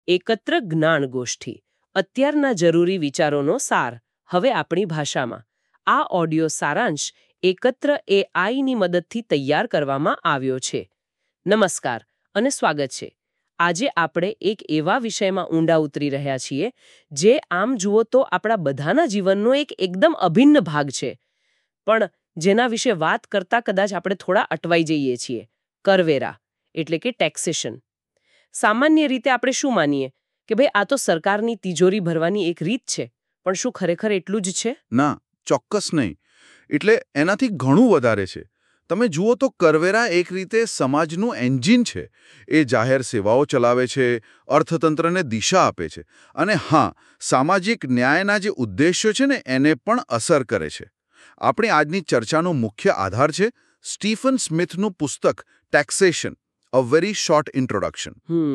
એકત્ર જ્ઞાન ગોષ્ઠી, અત્યારના જરૂરી વિચારોનો સાર, હવે આપણી ભાષામાં. આ ઓડિયો સારાંશ એકત્ર એઆઈની મદદથી તૈયાર કરવામાં આવ્યો છે. નમસ્કાર અને સ્વાગત છે. આજે આપણે એક એવા વિષયમાં ઊંડા ઉતરી રહ્યા છીએ જે આમ જુઓ તો આપણા બધાના જીવનનો એક એકદમ અભિન્ન ભાગ છે, પણ જેના વિશે વાત કરતા કદાચ આપણે થોડા અટવાઈ જઈએ છીએ. કરવેરા એટલે કે ટેક્સેશન. સામાન્ય રીતે આપણે શું માનીએ કે ભાઈ આ તો સરકારની તિજોરી ભરવાની એક રીત છે, પણ શું ખરેખર એટલું જ છે? ના, ચોક્કસ નહીં. એટલે એનાથી ઘણું વધારે છે. તમે જુઓ તો કરવેરા એક રીતે સમાજનું એન્જિન છે. એ જાહેર સેવાઓ ચલાવે છે, અર્થતંત્રને દિશા આપે છે, અને હા, સામાજિક ન્યાયના જે ઉદ્દેશ્યો છે ને એને પણ અસર કરે છે. આપણી આજની ચર્ચાનો મુખ્ય આધાર છે સ્ટીફન સ્મિથનું પુસ્તક taxation, a very short introduction.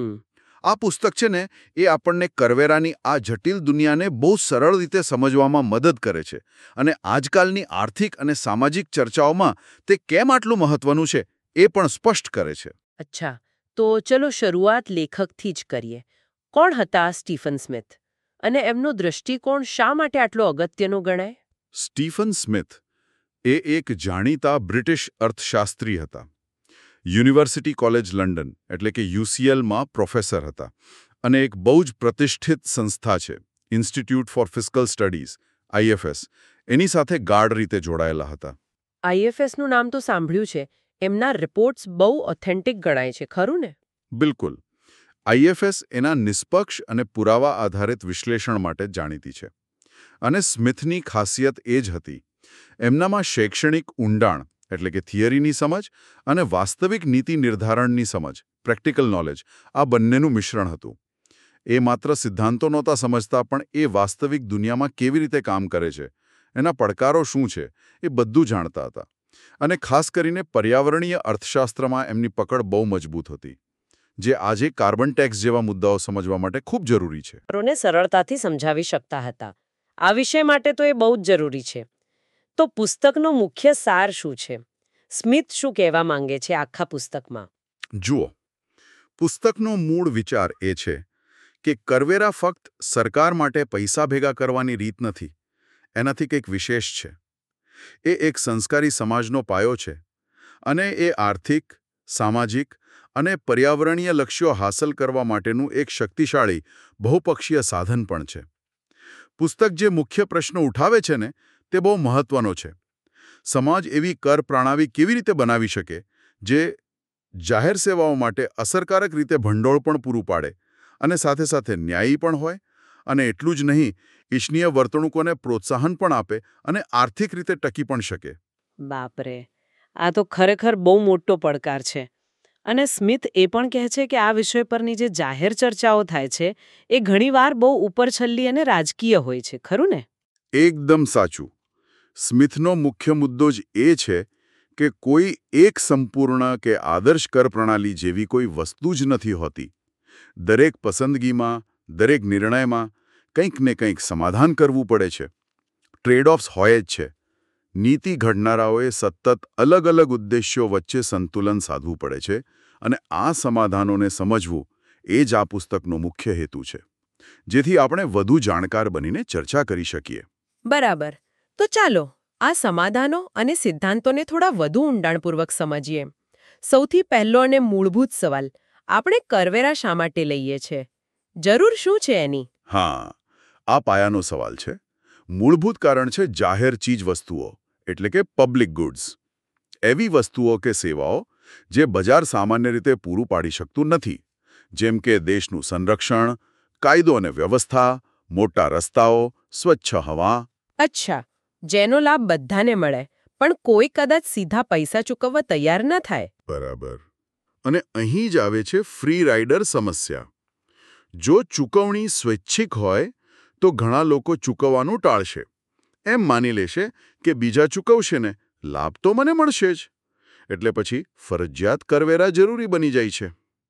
આ પુસ્તક છે ને એ આપણને કરવેરાની આ જટિલ દુનિયાને બહુ સરળ રીતે સમજવામાં મદદ કરે છે, અને આજકાલની આર્થિક અને સામાજિક ચર્ચાઓમાં તે કેમ આટલું મહત્વનું છે એ પણ સ્પષ્ટ કરે છે. અચ્છા, તો ચલો શરૂઆત લેખકથી જ કરીએ. કોણ હતા સ્ટીફન સ્મિથ, અને એમનો દૃષ્ટિકોણ શા માટે આટલો અગત્યનો ગણાય? સ્ટીફન સ્મિથ એ એક જાણીતા બ્રિટિશ અર્થશાસ્ત્રી હતા. યુનિવર્સિટી કોલેજ લંડન એટલે કે યુસીએલમાં પ્રોફેસર હતા, અને એક બહુ જ પ્રતિષ્ઠિત સંસ્થા છે Institute for Fiscal Studies, IFS, એની સાથે ગાઢ રીતે જોડાયેલા હતા. આઈએફએસનું નામ તો સાંભળ્યું છે. એમના રિપોર્ટ્સ બહુ ઓથેન્ટિક ગણાય છે, ખરું ને? બિલકુલ. આઈએફએસ એના નિષ્પક્ષ અને પુરાવા આધારિત વિશ્લેષણ માટે જાણીતી છે. અને સ્મિથની ખાસિયત એ જ હતી. એમનામાં શૈક્ષણિક ઊંડાણ એટલે કે થિયરીની સમજ અને વાસ્તવિક નીતિ નિર્ધારણની સમજ, પ્રેક્ટિકલ નોલેજ, આ બંનેનું મિશ્રણ હતું. એ માત્ર સિદ્ધાંતો નહોતા સમજતા, પણ એ વાસ્તવિક દુનિયામાં કેવી રીતે કામ કરે છે, એના પડકારો શું છે, એ બધું જાણતા હતા. અને ખાસ કરીને પર્યાવરણીય અર્થશાસ્ત્રમાં એમની પકડ બહુ મજબૂત હતી, જે આજે કાર્બન ટેક્સ જેવા મુદ્દાઓ સમજવા માટે ખૂબ જરૂરી છે. ને સરળતાથી સમજાવી શકતા હતા. આ વિષય માટે તો એ બહુ જ જરૂરી છે. તો પુસ્તકનો મુખ્ય સાર શું છે? સ્મિથ શું કહેવા માંગે છે આખા પુસ્તકમાં? જુઓ, પુસ્તકનો મૂળ વિચાર એ છે કે કરવેરા ફક્ત સરકાર માટે પૈસા ભેગા કરવાની રીત નથી. એનાથી કંઈક વિશેષ છે. એ એક સંસ્કારી સમાજનો પાયો છે, અને એ આર્થિક, સામાજિક અને પર્યાવરણીય લક્ષ્યો હાંસલ કરવા માટેનું એક શક્તિશાળી, બહુપક્ષીય સાધન પણ છે. પુસ્તક જે મુખ્ય પ્રશ્નો ઉઠાવે છે ને તે બહુ મહત્વનો છે. સમાજ એવી કર પ્રણાલી કેવી રીતે બનાવી શકે જે જાહેર સેવાઓ માટે અસરકારક રીતે ભંડોળ પણ પૂરું પાડે, અને સાથે સાથે ન્યાયી પણ હોય, અને એટલું જ નહીં, ઈચ્છનીય વર્તણૂકોને પ્રોત્સાહન પણ આપે અને આર્થિક રીતે ટકી પણ શકે. બાપરે, આ તો ખરેખર બહુ મોટો પડકાર છે. અને સ્મિથ એ પણ કહે છે કે આ વિષય પરની જે જાહેર ચર્ચાઓ થાય છે એ ઘણીવાર બહુ ઉપરછલ્લી અને રાજકીય હોય છે, ખરું ને? એકદમ સાચું. સ્મિથનો મુખ્ય મુદ્દો જ એ છે કે કોઈ એક સંપૂર્ણ કે આદર્શ કર પ્રણાલી જેવી કોઈ વસ્તુ જ નથી હોતી. દરેક પસંદગીમાં, દરેક નિર્ણયમાં કંઈક ને કંઈક સમાધાન કરવું પડે છે. ટ્રેડ-ઓફ્સ હોય જ છે. નીતિ ઘડનારાઓએ સતત અલગ અલગ ઉદ્દેશ્યો વચ્ચે સંતુલન સાધવું પડે છે, અને આ સમાધાનોને સમજવું એ જ આ પુસ્તકનો મુખ્ય હેતુ છે, જેથી આપણે વધુ જાણકાર બનીને ચર્ચા કરી શકીએ. બરાબર. તો ચાલો આ સમાધાનો અને સિદ્ધાંતોને થોડા વધુ ઊંડાણપૂર્વક સમજીએ. સૌથી પહેલો અને મૂળભૂત સવાલ, આપણે કરવેરા શા માટે લઈએ છીએ? જરૂર શું છે એની? હા, આ પાયાનો સવાલ છે. મૂળભૂત કારણ છે જાહેર ચીજવસ્તુઓ એટલે કે પબ્લિક ગુડ્સ. એવી વસ્તુઓ કે સેવાઓ જે બજાર સામાન્ય રીતે પૂરું પાડી શકતું નથી, જેમ કે દેશનું સંરક્ષણ, કાયદો અને વ્યવસ્થા, મોટા રસ્તાઓ, સ્વચ્છ હવા. અચ્છા, જેનો લાભ બધાને મળે, પણ કોઈ કદાચ સીધા પૈસા ચૂકવવા તૈયાર ન થાય. બરાબર. અને અહીં જ આવે છે ફ્રી રાઇડર સમસ્યા. જો ચૂકવણી સ્વૈચ્છિક હોય તો ઘણા લોકો ચૂકવવાનું ટાળશે. એમ માની લેશે કે બીજા ચૂકવશે ને, લાભ તો મને મળશે જ. એટલે પછી ફરજિયાત કરવેરા જરૂરી બની જાય છે.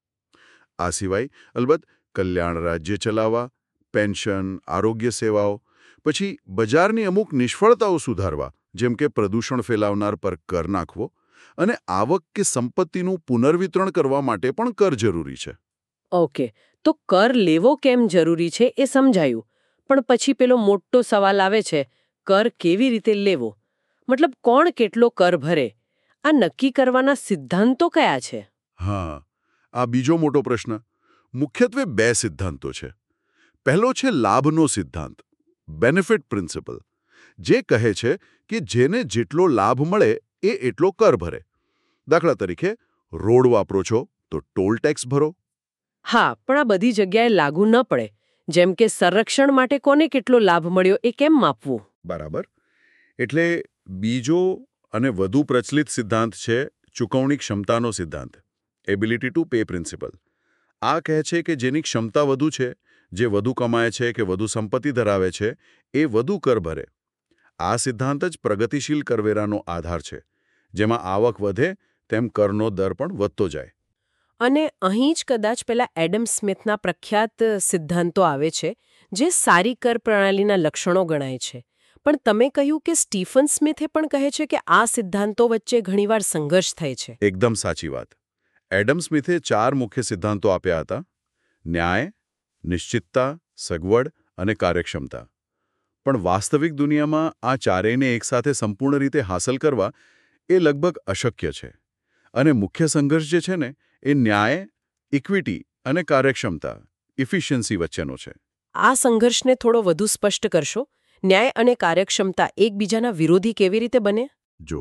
આ સિવાય અલબત્ત કલ્યાણ રાજ્ય ચલાવવા, પેન્શન, આરોગ્ય સેવાઓ, પછી બજારની અમુક નિષ્ફળતાઓ સુધારવા, જેમ કે પ્રદૂષણ ફેલાવનાર પર કર નાખવો, અને આવક કે સંપત્તિનું પુનર્વિતરણ કરવા માટે પણ કર જરૂરી છે. ઓકે, તો કર લેવો કેમ જરૂરી છે એ સમજાયું, પણ પછી પેલો મોટો સવાલ આવે છે, કર કેવી રીતે લેવો? મતલબ કોણ કેટલો કર ભરે? આ નક્કી કરવાના સિદ્ધાંતો કયા છે? હા, આ બીજો મોટો પ્રશ્ન. મુખ્યત્વે 2 સિદ્ધાંતો છે. પહેલો છે લાભનો સિદ્ધાંત, બેનિફિટ પ્રિન્સિપલ, જે કહે છે કે જેને જેટલો લાભ મળે એ એટલો કર ભરે. દાખલા તરીકે, રોડ વાપરો છો તો ટોલ ટેક્સ ભરો. હા, પણ આ બધી જગ્યાએ લાગુ ન પડે. જેમ કે સંરક્ષણ માટે કોને કેટલો લાભ મળ્યો એ કેમ માપવું? બરાબર. એટલે બીજો અને વધુ પ્રચલિત સિદ્ધાંત છે ચૂકવણી ક્ષમતાનો સિદ્ધાંત, એબિલિટી ટુ પે પ્રિન્સિપલ. આ કહે છે કે જેની ક્ષમતા વધુ છે, જે વધુ કમાય છે કે વધુ સંપત્તિ ધરાવે છે, એ વધુ કર ભરે. આ સિદ્ધાંત જ પ્રગતિશીલ કરવેરાનો આધાર છે, જેમાં આવક વધે તેમ કરનો દર પણ વધતો જાય. અને અહીં જ કદાચ પેલા એડમ સ્મિથના પ્રખ્યાત સિદ્ધાંતો આવે છે, જે સારી કર પ્રણાલીના લક્ષણો ગણાય છે. પણ તમે કહ્યું કે સ્ટીફન સ્મિથે પણ કહે છે કે આ સિદ્ધાંતો વચ્ચે ઘણીવાર સંઘર્ષ થાય છે. એકદમ સાચી વાત. એડમ સ્મિથે 4 મુખ્ય સિદ્ધાંતો આપ્યા હતા: ન્યાય, નિશ્ચિતતા, સગવડ અને કાર્યક્ષમતા. પણ વાસ્તવિક દુનિયામાં આ ચારેયને એકસાથે સંપૂર્ણ રીતે હાંસલ કરવા એ લગભગ અશક્ય છે. અને મુખ્ય સંઘર્ષ જે છે ને, એ ન્યાય, ઇક્વિટી અને કાર્યક્ષમતા, ઇફિશિયન્સી વચ્ચેનો છે. આ સંઘર્ષને થોડો વધુ સ્પષ્ટ કરશો. ન્યાય અને કાર્યક્ષમતા એકબીજાના વિરોધી કેવી રીતે બને? જો,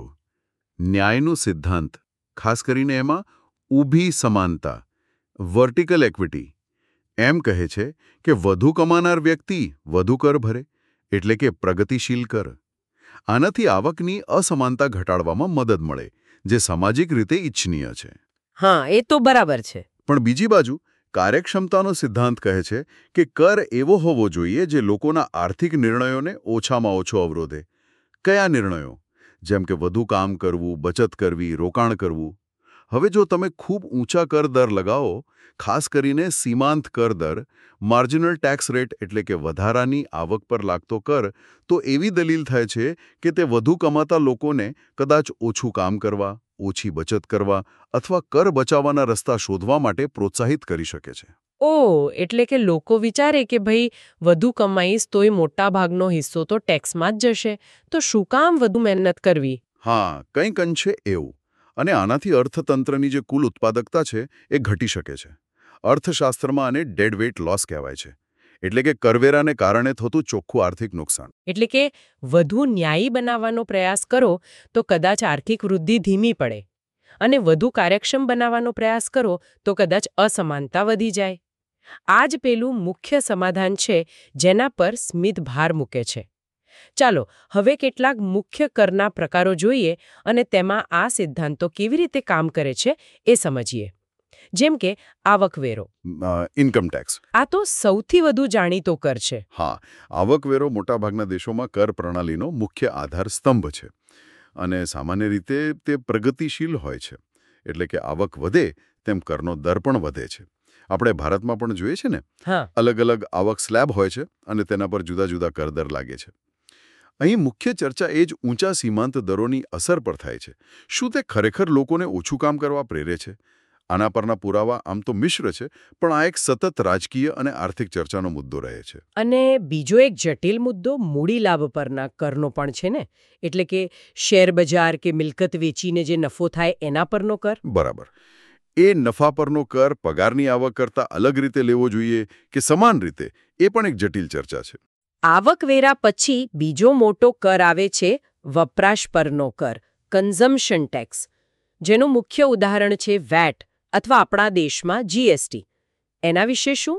ન્યાયનો સિદ્ધાંત, ખાસ કરીને એમાં ઊભી સમાનતા, વર્ટિકલ એક્વિટી, એમ કહે છે કે વધુ કમાનાર વ્યક્તિ વધુ કર ભરે, એટલે કે પ્રગતિશીલ કર. આનાથી આવકની અસમાનતા ઘટાડવામાં મદદ મળે, જે સામાજિક રીતે ઇચ્છનીય છે. હા, એ તો બરાબર છે. પણ બીજી બાજુ કાર્યક્ષમતાનો સિદ્ધાંત કહે છે કે કર એવો હોવો જોઈએ જે લોકોના આર્થિક નિર્ણયોને ઓછામાં ઓછો અવરોધે. કયા નિર્ણયો? જેમ કે વધુ કામ કરવું, બચત કરવી, રોકાણ કરવું. હવે જો તમે ખૂબ ઊંચા કર દર લગાવો, ખાસ કરીને સીમાંત કર દર, માર્જિનલ ટેક્સ રેટ એટલે કે વધારાની આવક પર લાગતો કર, તો એવી દલીલ થાય છે કે તે વધુ કમાતા લોકોને કદાચ ઓછું કામ કરવા, ઓછી બચત કરવા અથવા કર બચાવવાના રસ્તા શોધવા માટે પ્રોત્સાહિત કરી શકે છે. ઓહ, એટલે કે લોકો વિચારે કે ભાઈ વધુ કમાઈશ તોય મોટા ભાગનો હિસ્સો તો ટેક્સમાં જ જશે, તો શું કામ વધુ મહેનત કરવી? હા, કંઈક અંશે એવું. અને આનાથી અર્થતંત્રની જે કુલ ઉત્પાદકતા છે એ ઘટી શકે છે. અર્થશાસ્ત્રમાં આને ડેડ વેઇટ લોસ કહેવાય છે. એટલે કે કરવેરાને કારણે થતું ચોખ્ખું આર્થિક નુકસાન. એટલે કે વધુ ન્યાયી બનાવવાનો પ્રયાસ કરો તો કદાચ આર્થિક વૃદ્ધિ ધીમી પડે, અને વધુ કાર્યક્ષમ બનાવવાનો પ્રયાસ કરો તો કદાચ અસમાનતા વધી જાય. આ જ પેલું મુખ્ય સમાધાન છે જેના પર સ્મિથ ભાર મૂકે છે. ચાલો હવે કેટલાક મુખ્ય કરના પ્રકારો જોઈએ અને તેમાં આ સિદ્ધાંતો કેવી રીતે કામ કરે છે એ સમજીએ. જેમ કે આવકવેરો. Income tax. આ તો સૌથી વધુ જાણીતો કર છે. હા, આવકવેરો મોટાભાગના દેશોમાં કર પ્રણાલીનો મુખ્ય આધાર સ્તંભ છે. અને સામાન્ય રીતે તે પ્રગતિશીલ હોય છે. એટલે કે આવક વધે તેમ કરનો દર પણ વધે છે. આપણે ભારતમાં પણ જોઈએ છે ને, હા, અલગ અલગ આવક સ્લેબ હોય છે અને તેના પર જુદા જુદા કરદર લાગે છે. અહીં મુખ્ય ચર્ચા એ જ ઊંચા સીમાંત દરોની અસર પર થાય છે. શું તે ખરેખર લોકોને ઓછું કામ કરવા પ્રેરે છે? આના પરના પુરાવા આમ તો મિશ્ર છે, પણ આ એક સતત રાજકીય અને આર્થિક ચર્ચાનો મુદ્દો રહે છે. અને બીજો એક જટિલ મુદ્દો મૂડી લાભ પરના કરનો પણ છે ને, એટલે કે શેર બજાર કે મિલકત વેચીને જે નફો થાય એના પરનો કર. બરાબર. એ નફા પરનો કર પગારની આવક કરતાં અલગ રીતે લેવો જોઈએ કે સમાન રીતે, એ પણ એક જટિલ ચર્ચા છે. આવકવેરા પછી બીજો મોટો કર આવે છે વપરાશ પરનો કર, કન્ઝમ્પશન ટેક્સ, જેનું મુખ્ય ઉદાહરણ છે વેટ અથવા આપણા દેશમાં જીએસટી. એના વિશે શું?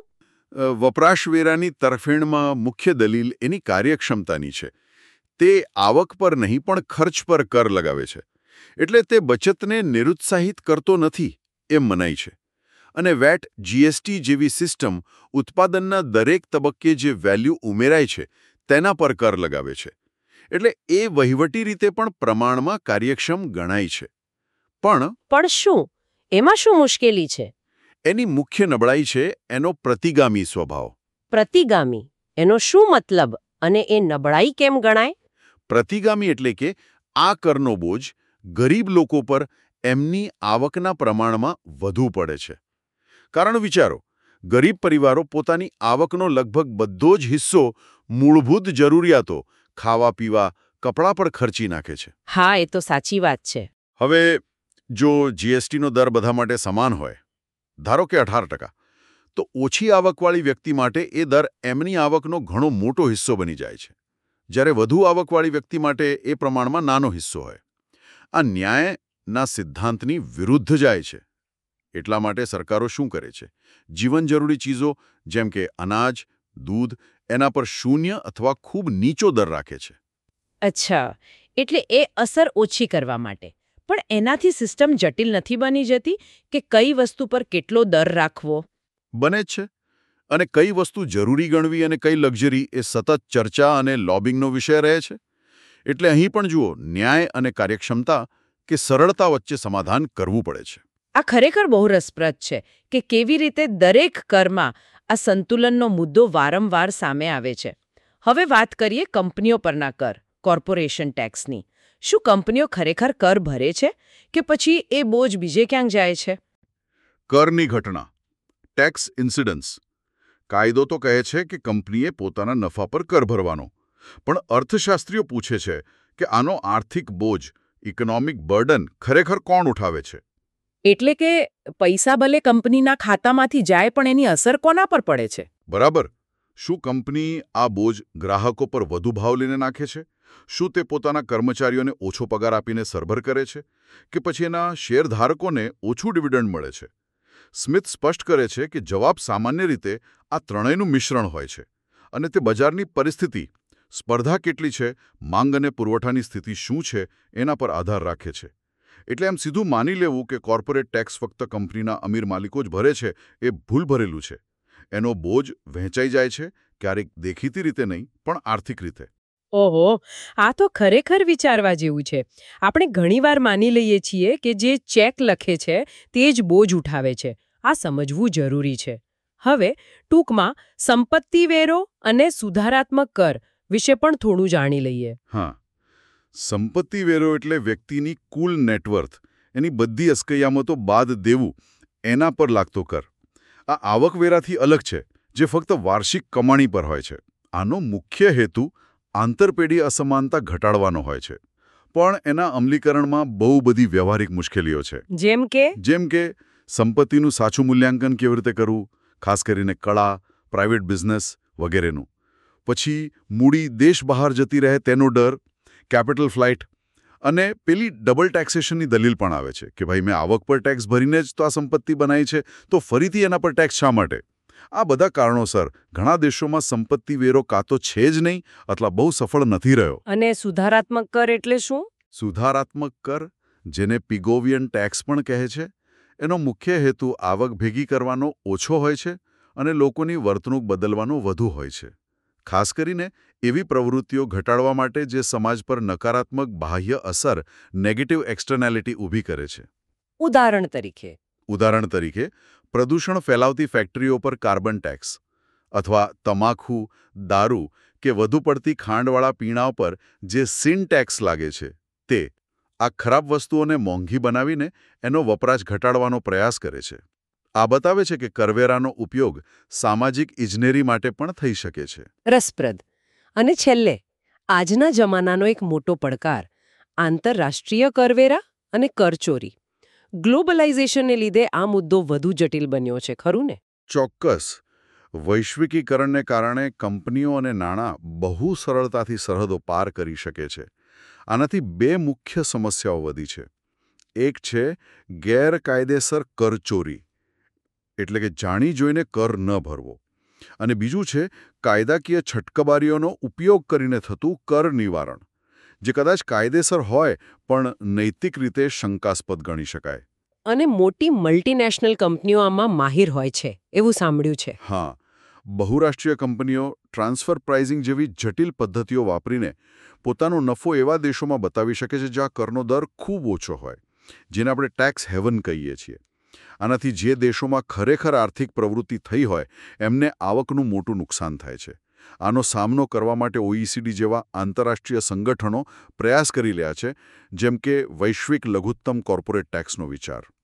વપરાશવેરાની તરફેણમાં મુખ્ય દલીલ એની કાર્યક્ષમતાની છે. તે આવક પર નહીં પણ ખર્ચ પર કર લગાવે છે. એટલે તે બચતને નિરુત્સાહિત કરતો નથી એમ મનાય છે. અને વેટ, જીએસટી જેવી સિસ્ટમ ઉત્પાદનના દરેક તબક્કે જે વેલ્યુ ઉમેરાય છે તેના પર કર લગાવે છે. એટલે એ વહીવટી રીતે પણ પ્રમાણમાં કાર્યક્ષમ ગણાય છે. પણ શું એમાં શું મુશ્કેલી છે? એની મુખ્ય નબળાઈ છે એનો પ્રતિગામી સ્વભાવ. પ્રતિગામી એનો શું મતલબ અને એ નબળાઈ કેમ ગણાય? પ્રતિગામી એટલે કે આ કરનો બોજ ગરીબ લોકો પર એમની આવકના પ્રમાણમાં વધુ પડે છે. કારણ વિચારો, ગરીબ પરિવારો પોતાની આવકનો લગભગ બધો જ હિસ્સો મૂળભૂત જરૂરિયાતો, ખાવા પીવા, કપડાં પર ખર્ચી નાખે છે. હા, એ તો સાચી વાત છે. હવે જો જીએસટીનો દર બધા માટે સમાન હોય, ધારો કે 18%, તો ઓછી આવકવાળી વ્યક્તિ માટે એ દર એમની આવકનો ઘણો મોટો હિસ્સો બની જાય છે, જ્યારે વધુ આવકવાળી વ્યક્તિ માટે એ પ્રમાણમાં નાનો હિસ્સો હોય. આ ન્યાયના સિદ્ધાંતની વિરુદ્ધ જાય છે. એટલા માટે સરકારો શું કરે છે? જીવન જરૂરી ચીજો જેમ કે અનાજ, દૂધ, એના પર 0 અથવા ખૂબ નીચો દર રાખે છે. અચ્છા, એટલે એ અસર ઓછી કરવા માટે. પણ એનાથી સિસ્ટમ જટિલ નથી બની જતી કે કઈ વસ્તુ પર કેટલો દર રાખવો? બને જ છે. અને કઈ વસ્તુ જરૂરી ગણવી અને કઈ લક્ઝરી એ સતત ચર્ચા અને લોબિંગનો વિષય રહે છે. એટલે અહીં પણ જુઓ, ન્યાય અને કાર્યક્ષમતા કે સરળતા વચ્ચે સમાધાન કરવું પડે છે. આ ખરેખર બહુ રસપ્રદ છે કે કેવી રીતે દરેક કરમાં આ સંતુલનનો મુદ્દો વારંવાર સામે આવે છે. હવે વાત કરીએ કંપનીઓ પરના કર, કોર્પોરેશન ટેક્સની. શું કંપનીઓ ખરેખર કર ભરે છે કે પછી એ બોજ બીજે ક્યાંક જાય છે? કરની ઘટના, ટેક્સ ઇન્સિડન્સ. કાયદો તો કહે છે કે કંપનીએ પોતાના નફા પર કર ભરવાનો, પણ અર્થશાસ્ત્રીઓ પૂછે છે કે આનો આર્થિક બોજ, ઇકોનોમિક બર્ડન ખરેખર કોણ ઉઠાવે છે? એટલે કે પૈસા ભલે કંપનીના ખાતામાંથી જાય પણ એની અસર કોના પર પડે છે? બરાબર. શું કંપની આ બોજ ગ્રાહકો પર વધુ ભાવ લઈને નાખે છે? શું તે પોતાના કર્મચારીઓને ઓછો પગાર આપીને સરભર કરે છે? કે પછી એના શેરધારકોને ઓછું ડિવિડન્ડ મળે છે? સ્મિથ સ્પષ્ટ કરે છે કે જવાબ સામાન્ય રીતે આ ત્રણેયનું મિશ્રણ હોય છે. અને તે બજારની પરિસ્થિતિ, સ્પર્ધા કેટલી છે, માંગ અને પુરવઠાની સ્થિતિ શું છે, એના પર આધાર રાખે છે. એટલે એમ સીધું માની લેવું કે કોર્પોરેટ ટેક્સ ફક્ત કંપનીના અમીર માલિકો જ ભરે છે, એ ભૂલ ભરેલું છે. એનો બોજ વહેંચાઈ જાય છે, ક્યારેક દેખીતી રીતે નહીં, પણ આર્થિક રીતે. ઓહો, આ તો ખરેખર વિચારવા જેવું છે. આપણે ઘણીવાર માની લઈએ છીએ કે જે ચેક લખે છે તે જ બોજ ઉઠાવે છે. આ સમજવું જરૂરી છે. હવે ટૂંકમાં સંપત્તિ વેરો અને સુધારાત્મક કર વિશે પણ થોડું જાણી લઈએ. હા, સંપત્તિ વેરો એટલે વ્યક્તિની કુલ નેટવર્થ, એની બધી અસ્કયામતો બાદ દેવું, એના પર લાગતો કર. આ આવકવેરાથી અલગ છે, જે ફક્ત વાર્ષિક કમાણી પર હોય છે. આનો મુખ્ય હેતુ આંતરપેઢી અસમાનતા ઘટાડવાનો હોય છે. પણ એના અમલીકરણમાં બહુ બધી વ્યવહારિક મુશ્કેલીઓ છે. જેમ કે સંપત્તિનું સાચું મૂલ્યાંકન કેવી રીતે કરવું, ખાસ કરીને કળા, પ્રાઇવેટ બિઝનેસ વગેરેનું. પછી મૂડી દેશ બહાર જતી રહે તેનો ડર, કેપિટલ ફ્લાઇટ, અને પેલી ડબલ ટેક્સેશનની દલીલ પણ આવે છે કે ભાઈ મેં આવક પર ટેક્સ ભરીને જ તો આ સંપત્તિ બનાવી છે, તો ફરીથી એના પર ટેક્સ શા માટે? આ બધા કારણોસર ઘણા દેશોમાં સંપત્તિ વેરો કાં તો છે જ નહીં અથવા બહુ સફળ નથી રહ્યો. અને સુધારાત્મક કર એટલે શું? સુધારાત્મક કર, જેને પિગોવિયન ટેક્સ પણ કહે છે, એનો મુખ્ય હેતુ આવક ભેગી કરવાનો ઓછો હોય છે અને લોકોની વર્તણૂક બદલવાનો વધુ હોય છે. ખાસ કરીને એવી પ્રવૃત્તિઓ ઘટાડવા માટે જે સમાજ પર નકારાત્મક બાહ્ય અસર, નેગેટિવ એક્સટર્નાલિટી ઊભી કરે છે. ઉદાહરણ તરીકે પ્રદૂષણ ફેલાવતી ફેક્ટરીઓ પર કાર્બન ટેક્સ, અથવા તમાકુ, દારૂ કે વધુ પડતી ખાંડવાળા પીણાં પર જે સિન ટેક્સ લાગે છે તે. આ ખરાબ વસ્તુઓને મોંઘી બનાવીને એનો વપરાશ ઘટાડવાનો પ્રયાસ કરે છે. આ બતાવે છે કે કરવેરાનો ઉપયોગ સામાજિક ઇજનેરી માટે પણ થઈ શકે છે. રસપ્રદ. અને છેલ્લે, આજના જમાનાનો એક મોટો પડકાર આંતરરાષ્ટ્રીય કરવેરા અને કરચોરી. ગ્લોબલાઇઝેશનને લીધે આ મુદ્દો વધુ જટિલ બન્યો છે, ખરું ને? ચોક્કસ. વૈશ્વિકીકરણને કારણે કંપનીઓ અને નાણાં બહુ સરળતાથી સરહદો પાર કરી શકે છે. આનાથી બે મુખ્ય સમસ્યાઓ વધી છે. એક છે ગેરકાયદેસર કરચોરી, એટલે કે જાણી જોઈને કર ન ભરવો. અને બીજું છે કાયદાકીય છટકબારીઓનો ઉપયોગ કરીને થતું કર નિવારણ, જે કદાચ કાયદેસર હોય પણ નૈતિક રીતે શંકાસ્પદ ગણી શકાય. અને મોટી મલ્ટીનેશનલ કંપનીઓ આમાં માહિર હોય છે, એવું સાંભળ્યું છે. હા, બહુરાષ્ટ્રીય કંપનીઓ ટ્રાન્સફર પ્રાઇઝિંગ જેવી જટિલ પદ્ધતિઓ વાપરીને પોતાનો નફો એવા દેશોમાં બતાવી શકે છે જ્યાં કરનો દર ખૂબ ઓછો હોય, જેને આપણે ટેક્સ હેવન કહીએ છીએ. આનાથી જે દેશોમાં ખરેખર આર્થિક પ્રવૃત્તિ થઈ હોય એમને આવકનું મોટું નુકસાન થાય છે. આનો સામનો કરવા માટે OECD જેવા આંતરરાષ્ટ્રીય સંગઠનો પ્રયાસ કરી રહ્યા છે, જેમ કે વૈશ્વિક લઘુત્તમ કોર્પોરેટ ટેક્સનો વિચાર.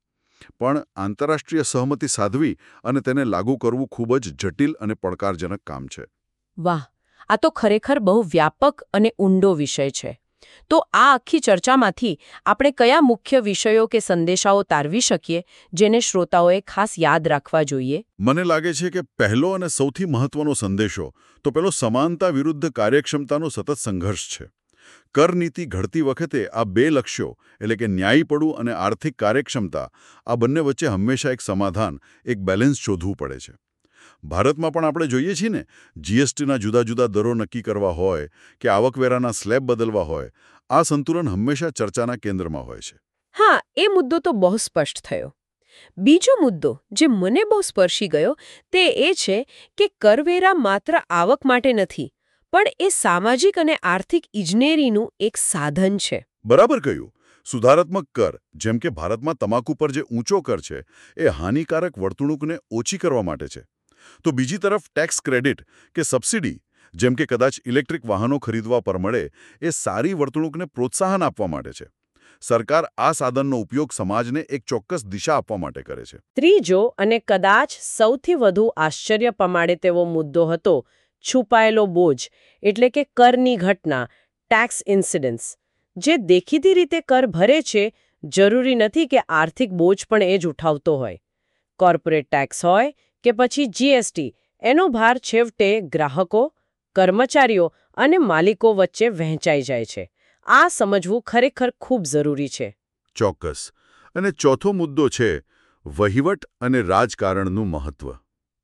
પણ આંતરરાષ્ટ્રીય સહમતિ સાધવી અને તેને લાગુ કરવું ખૂબ જ જટિલ અને પડકારજનક કામ છે. વાહ, આ તો ખરેખર બહુ વ્યાપક અને ઊંડો વિષય છે. તો આ આખી ચર્ચામાંથી આપણે કયા મુખ્ય વિષયો કે સંદેશાઓ તારવી શકીએ જેને શ્રોતાઓએ ખાસ યાદ રાખવા જોઈએ? મને લાગે છે કે પહેલો અને સૌથી મહત્વનો સંદેશો તો પેલો સમાનતા વિરુદ્ધ કાર્યક્ષમતાનો સતત સંઘર્ષ છે. કરનીતિ ઘડતી વખતે આ બે લક્ષ્યો એટલે કે ન્યાયીપણું અને આર્થિક કાર્યક્ષમતા આ બંને વચ્ચે હંમેશા એક સમાધાન, એક બેલેન્સ શોધવું પડે છે. ભારતમાં પણ આપણે જોઈએ છીએ ને, જીએસટીના જુદા જુદા દરો નક્કી કરવા હોય કે આવકવેરાના સ્લેબ બદલવા હોય, આ સંતુલન હંમેશા ચર્ચાના કેન્દ્રમાં હોય છે. હા, એ મુદ્દો તો બહુ સ્પષ્ટ થયો. બીજો મુદ્દો જે મને બહુ સ્પર્શી ગયો તે એ છે કે કરવેરા માત્ર આવક માટે નથી, પણ એ સામાજિક અને આર્થિક ઇજનેરીનું એક સાધન છે. બરાબર કહ્યું. સુધારાત્મક કર, જેમ કે ભારતમાં તમાકુ પર જે ઊંચો કર છે, એ હાનિકારક વર્તણૂકને ઓછી કરવા માટે છે. તો બીજી તરફ ટેક્સ ક્રેડિટ કે સબસિડી, જેમ કે કદાચ ઇલેક્ટ્રિક વાહનો ખરીદવા પર મળે, એ સારી વર્તણૂકને પ્રોત્સાહન આપવા માટે છે. સરકાર આ સાધનનો ઉપયોગ સમાજને એક ચોક્કસ દિશા આપવા માટે કરે છે. ત્રીજો અને કદાચ સૌથી વધુ આશ્ચર્ય પમાડે તેવો મુદ્દો હતો છુપાયેલો બોજ, એટલે કે કરની ઘટના, ટેક્સ ઇન્સિડન્સ. જે દેખીતી રીતે કર ભરે છે, જરૂરી નથી કે આર્થિક બોજ પણ એ જ ઉઠાવતો હોય. કોર્પોરેટ ટેક્સ હોય કે પછી જીએસટી, એનો ભાર છેવટે ગ્રાહકો, કર્મચારીઓ અને માલિકો વચ્ચે વહેંચાઈ જાય છે. આ સમજવું ખરેખર ખૂબ જરૂરી છે. ચોક્કસ. અને ચોથો મુદ્દો છે વહીવટ અને રાજકારણનું મહત્વ.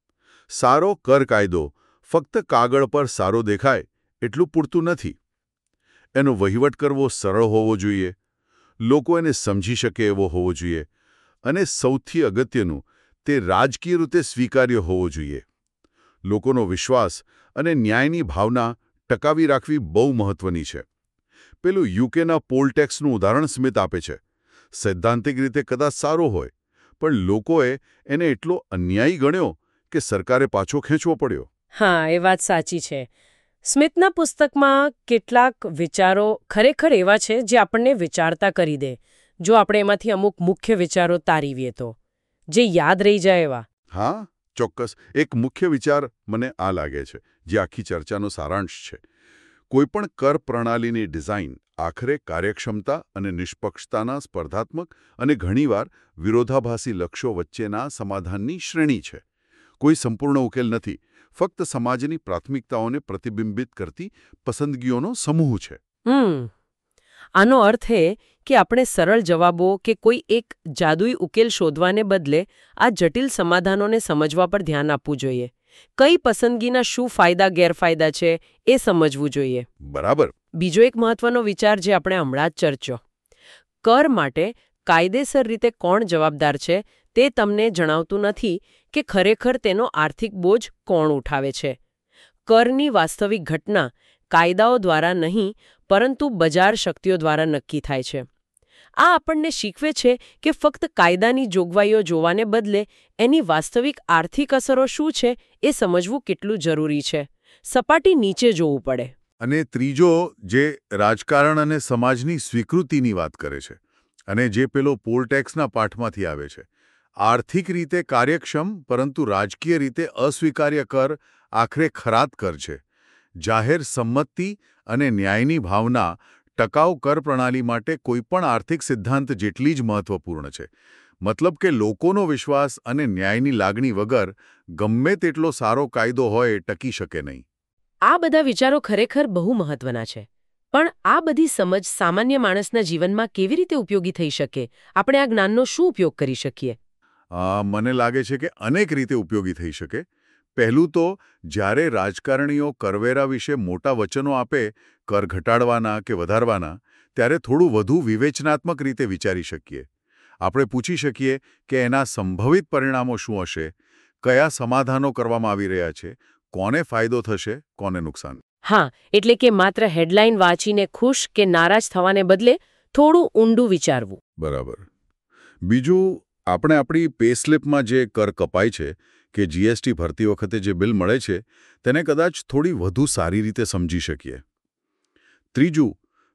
સારો કર કાયદો ફક્ત કાગળ પર સારો દેખાય એટલું પૂરતું નથી. એનો વહીવટ કરવો સરળ હોવો જોઈએ, લોકો એને સમજી શકે એવો હોવો જોઈએ, અને સૌથી અગત્યનું, તે રાજકીય રીતે સ્વીકાર્ય હોવો જોઈએ. લોકોનો વિશ્વાસ અને ન્યાયની ભાવના ટકાવી રાખવી બહુ મહત્વની છે. પેલું યુકેના પોલ ટેક્સનું ઉદાહરણ સ્મિત આપે છે. સૈદ્ધાંતિક રીતે કદાચ સારો હોય, પણ લોકોએ એને એટલો અન્યાયી ગણ્યો કે સરકારે પાછો ખેંચવો પડ્યો. હા, એ વાત સાચી છે. સ્મિથના પુસ્તકમાં કેટલાક વિચારો ખરેખર એવા છે જે આપણને વિચારતા કરી દે, જો આપણે એમાંથી અમુક મુખ્ય વિચારો તારીવીએ તો, જે યાદ રહી જાય એવા. હા, ચોક્કસ. એક મુખ્ય વિચાર મને આ લાગે છે, જે આખી ચર્ચાનો સારાંશ છે. કોઈપણ કર પ્રણાલીની ડિઝાઇન આખરે કાર્યક્ષમતા અને નિષ્પક્ષતાના સ્પર્ધાત્મક અને ઘણીવાર વિરોધાભાસી લક્ષ્યો વચ્ચેના સમાધાનની શ્રેણી છે. કોઈ સંપૂર્ણ ઉકેલ નથી, ફક્ત સમાજની પ્રાથમિકતાઓને પ્રતિબિંબિત કરતી પસંદગીઓનો સમૂહ છે. આનો અર્થ એ કે આપણે સરળ જવાબો કે કોઈ એક જાદુઈ ઉકેલ શોધવાને બદલે આ જટિલ સમાધાનોને સમજવા પર ધ્યાન આપવું જોઈએ. કઈ પસંદગીના શું ફાયદા ગેરફાયદા છે એ સમજવું જોઈએ. બરાબર. બીજો એક મહત્વનો વિચાર જે આપણે હમણાં જ ચર્ચ્યો, કર માટે કાયદેસર રીતે કોણ જવાબદાર છે તે તમને જણાવતું નથી કે ખરેખર તેનો આર્થિક બોજ કોણ ઉઠાવે છે. કરની વાસ્તવિક ઘટના કાયદાઓ દ્વારા નહીં, પરંતુ બજાર શક્તિઓ દ્વારા નક્કી થાય છે. આ આપણને શીખવે છે કે ફક્ત કાયદાની જોગવાઈઓ જોવાને બદલે એની વાસ્તવિક આર્થિક અસરો શું છે એ સમજવું કેટલું જરૂરી છે. સપાટી નીચે જોવું પડે. અને ત્રીજો, જે રાજકારણ અને સમાજની સ્વીકૃતિની વાત કરે છે, અને જે પેલો પોલ ટેક્સના પાઠમાંથી આવે છે. આર્થિક રીતે કાર્યક્ષમ પરંતુ રાજકીય રીતે અસ્વીકાર્ય કર આખરે ખરાત કર છે. જાહેર સંમતિ અને ન્યાયની ભાવના ટકાઉ કર પ્રણાલી માટે કોઈપણ આર્થિક સિદ્ધાંત જેટલી જ મહત્વપૂર્ણ છે. મતલબ કે લોકોનો વિશ્વાસ અને ન્યાયની લાગણી વગર ગમે તેટલો સારો કાયદો હોય ટકી શકે નહીં. આ બધા વિચારો ખરેખર બહુ મહત્વના છે. પણ આ બધી સમજ સામાન્ય માણસના જીવનમાં કેવી રીતે ઉપયોગી થઈ શકે? આપણે આ જ્ઞાનનો શું ઉપયોગ કરી શકીએ? મને લાગે છે કે અનેક રીતે ઉપયોગી થઈ શકે. પહેલું તો, જ્યારે રાજકારણીઓ કરવેરા વિશે મોટા વચનો આપે, કર ઘટાડવાના કે વધારવાના, ત્યારે થોડું વધુ વિવેચનાત્મક રીતે વિચારી શકીએ. આપણે પૂછી શકીએ કે એના સંભવિત પરિણામો શું હશે, કયા સમાધાનો કરવામાં આવી રહ્યા છે, કોને ફાયદો થશે, કોને નુકસાન. હા, એટલે કે માત્ર હેડલાઇન વાંચીને ખુશ કે નારાજ થવાને બદલે થોડું ઊંડું વિચારવું. બરાબર. બીજું, આપણે આપણી પેસ્લિપમાં જે કર કપાય છે કે જીએસટી ભરતી વખતે જે બિલ મળે છે, તેને કદાચ થોડી વધુ સારી રીતે સમજી શકીએ. ત્રીજું,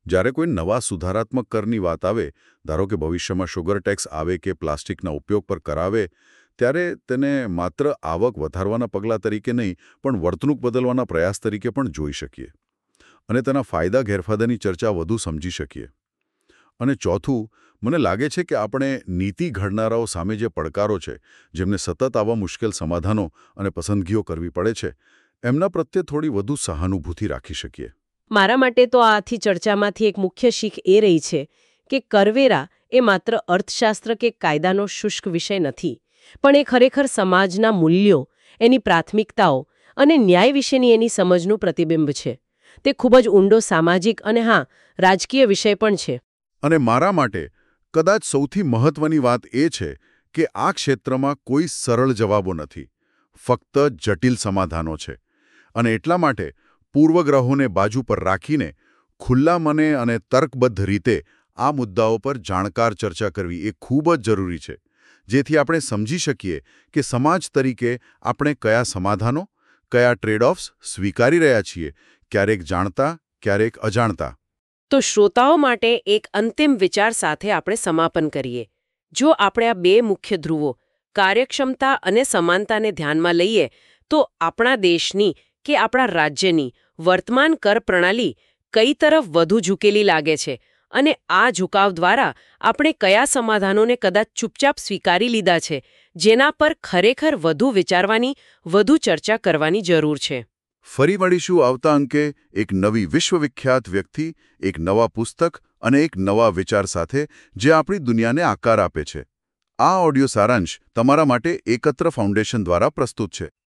જ્યારે કોઈ નવા સુધારાત્મક કરની વાત આવે, ધારો કે ભવિષ્યમાં શુગર ટેક્સ આવે કે પ્લાસ્ટિકના ઉપયોગ પર કરાવે, ત્યારે તેને માત્ર આવક વધારવાના પગલાં તરીકે નહીં, પણ વર્તણૂક બદલવાના પ્રયાસ તરીકે પણ જોઈ શકીએ અને તેના ફાયદા ગેરફાયદાની ચર્ચા વધુ સમજી શકીએ. અને ચોથું, મને લાગે છે કે આપણે નીતિ ઘડનારાઓ સામે જે પડકારો છે, જેમને સતત આવા મુશ્કેલ સમાધાનો અને પસંદગીઓ કરવી પડે છે, એમના પ્રત્યે થોડી વધુ સહાનુભૂતિ રાખી શકીએ. મારા માટે તો આથી ચર્ચામાંથી એક મુખ્ય શીખ એ રહી છે કે કરવેરા એ માત્ર અર્થશાસ્ત્ર કે કાયદાનો શુષ્ક વિષય નથી, પણ એ ખરેખર સમાજના મૂલ્યો, એની પ્રાથમિકતાઓ અને ન્યાય વિશેની એની સમજનું પ્રતિબિંબ છે. તે ખૂબ જ ઊંડો સામાજિક અને રાજકીય વિષય પણ છે. અને મારા માટે કદાચ સૌથી મહત્વની વાત એ છે કે આ ક્ષેત્રમાં કોઈ સરળ જવાબો નથી, ફક્ત જટિલ સમાધાનો છે. અને એટલા માટે પૂર્વગ્રહોને બાજુ પર રાખીને ખુલ્લા મને અને તર્કબદ્ધ રીતે આ મુદ્દાઓ પર જાણકાર ચર્ચા કરવી એ ખૂબ જ જરૂરી છે, જેથી આપણે સમજી શકીએ કે સમાજ તરીકે આપણે કયા સમાધાનો, કયા ટ્રેડ-ઓફ્સ સ્વીકારી રહ્યા છીએ, ક્યારેક જાણતા, ક્યારેક અજાણતા. તો શ્રોતાઓ માટે એક અંતિમ વિચાર સાથે આપણે સમાપન કરીએ. જો આપણે આ બે મુખ્ય ધ્રુવો, કાર્યક્ષમતા અને સમાનતાને ધ્યાનમાં લઈએ, તો આપણા દેશની કે આપણા રાજ્યની વર્તમાન કર પ્રણાલી કઈ તરફ વધુ ઝૂકેલી લાગે છે, અને આ ઝુકાવ દ્વારા આપણે કયા સમાધાનોને કદાચ ચૂપચાપ સ્વીકારી લીધા છે, જેના પર ખરેખર વધુ વિચારવાની, વધુ ચર્ચા કરવાની જરૂર છે. ફરી મળીશું આવતા અંકે એક નવી વિશ્વવિખ્યાત વ્યક્તિ, એક નવા પુસ્તક અને એક નવા વિચાર સાથે, જે આપણી દુનિયાને આકાર આપે છે. આ ઓડિયો સારાંશ તમારા માટે એકત્ર ફાઉન્ડેશન દ્વારા પ્રસ્તુત છે.